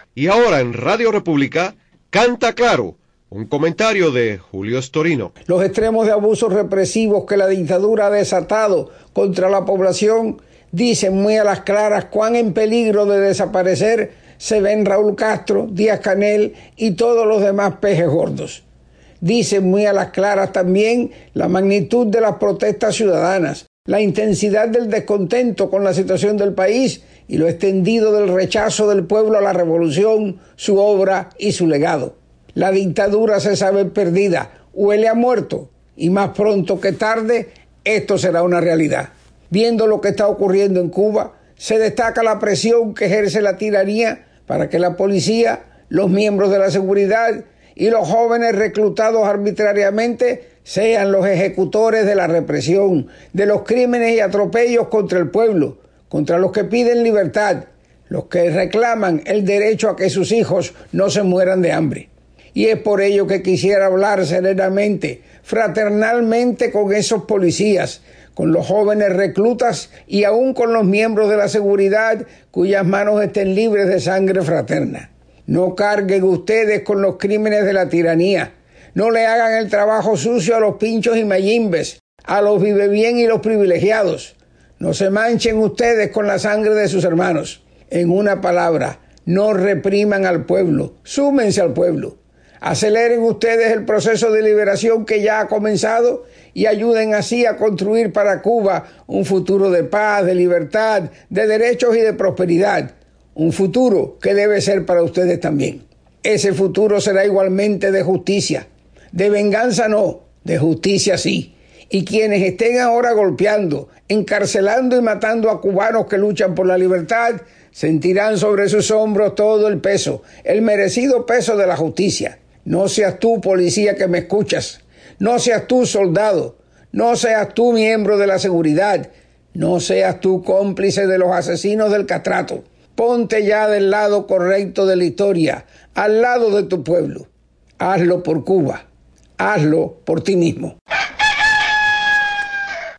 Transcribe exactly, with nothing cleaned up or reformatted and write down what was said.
Y ahora en Radio República, Canta Claro, un comentario de Julio Storino. Los extremos de abusos represivos que la dictadura ha desatado contra la población dicen muy a las claras cuán en peligro de desaparecer se ven Raúl Castro, Díaz-Canel y todos los demás pejes gordos. Dicen muy a las claras también la magnitud de las protestas ciudadanas, la intensidad del descontento con la situación del país y lo extendido del rechazo del pueblo a la revolución, su obra y su legado. La dictadura se sabe perdida, huele a muerto, y más pronto que tarde esto será una realidad. Viendo lo que está ocurriendo en Cuba, se destaca la presión que ejerce la tiranía para que la policía, los miembros de la seguridad y los jóvenes reclutados arbitrariamente sean los ejecutores de la represión, de los crímenes y atropellos contra el pueblo, contra los que piden libertad, los que reclaman el derecho a que sus hijos no se mueran de hambre. Y es por ello que quisiera hablar serenamente, fraternalmente con esos policías, con los jóvenes reclutas y aún con los miembros de la seguridad cuyas manos estén libres de sangre fraterna. No carguen ustedes con los crímenes de la tiranía. No le hagan el trabajo sucio a los pinchos y mayimbes, a los vivebien y los privilegiados. No se manchen ustedes con la sangre de sus hermanos. En una palabra, no repriman al pueblo, súmense al pueblo. Aceleren ustedes el proceso de liberación que ya ha comenzado y ayuden así a construir para Cuba un futuro de paz, de libertad, de derechos y de prosperidad. Un futuro que debe ser para ustedes también. Ese futuro será igualmente de justicia. De venganza no, de justicia sí. Y quienes estén ahora golpeando, encarcelando y matando a cubanos que luchan por la libertad, sentirán sobre sus hombros todo el peso, el merecido peso de la justicia. No seas tú, policía, que me escuchas. No seas tú, soldado. No seas tú, miembro de la seguridad. No seas tú, cómplice de los asesinos del catrato. Ponte ya del lado correcto de la historia, al lado de tu pueblo. Hazlo por Cuba. Hazlo por ti mismo.